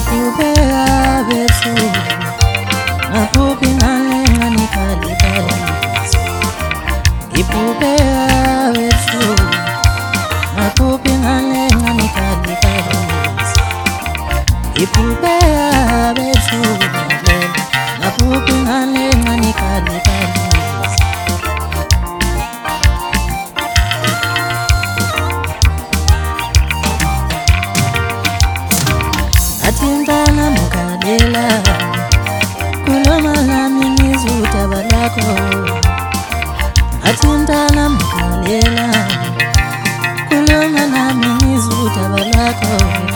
Ubeka besu Nakupi ngalenga nikalibalisa Ubeka besu Nakupi ngalenga nikalibalisa Ubeka besu Nakupi ngalenga nikalibalisa Atindana mukalela Kuloma nami ngizuta balako Atindana mukalela Kuloma nami ngizuta balako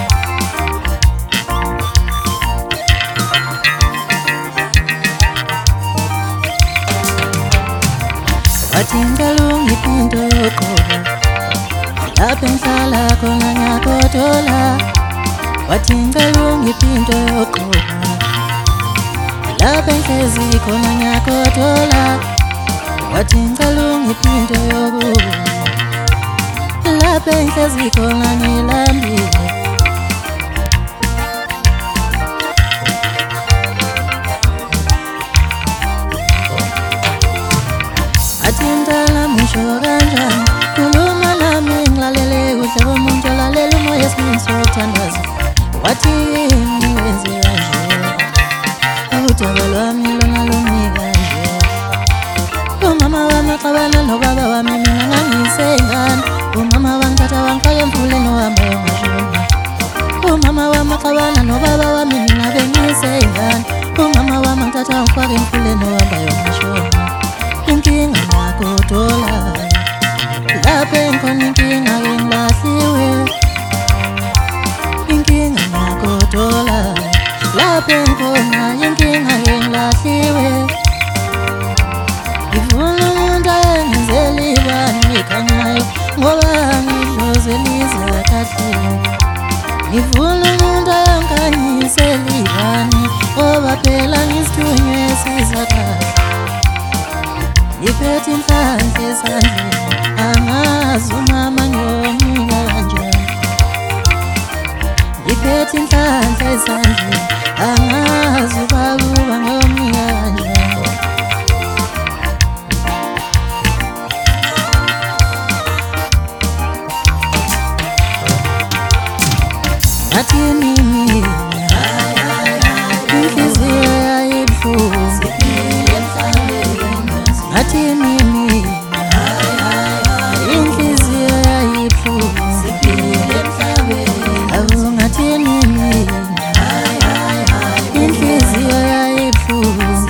Watingalungi pinto yokoba Lapha ngihlala khona ngiyakotola Watingalungi pinto yokoba Lapha ngihlezi khona ngiyakotola Watingalungi pinto yokoba Lapha ngihlezi khona ngilambile Atindala musho kanjani Kuluma nami ngilalele kuhle komuntu olalela umoya esini sothandaza Wathi yini wenze kanje Udaba lwami lona lumika nje Umama wami xabana nobaba wami mina ngangisengane Umama wangithatha wangifaka emfuleni ohamba yomashona Umama wami xabana nobaba wami mina bengisengane Umama wami ngithatha wangifaka emfuleni ohamba yomashona Inkinga nakotola Lapha engikhona inkinga ngilahliwe Inkinga nakotola Lapha engikhona inkinga ngilahliwe Ngifuna umuntu ayengenzela ibani ekhanyayo Ngoba ngidlozela kahle Ngifuna umuntu ayengkhanyisela ibani Ngoba phela ngisithunywe sizakahle Ngiphethe inhlanhla esandleni Angazi umama ngiyomnika kanjani Ngiphethe inhlanhla esandleni Angazi ubaba ngiyomnika kanjani Ngathi mimi inhliziyo yayibuhlungu Ngathi mimi inhliziyo yayibuhlungu Awu ngathi mimi inhliziyo yayibuhlungu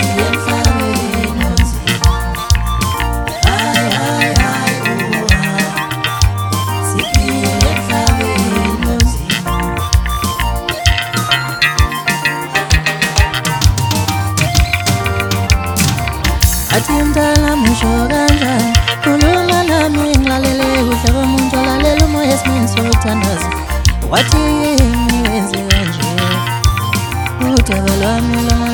Atindala musho kanjani Kuluma nami ngilalele kuhle komuntu olalela umoya esini sothandaza Wathi yini wenze kanje Udaba lwami lona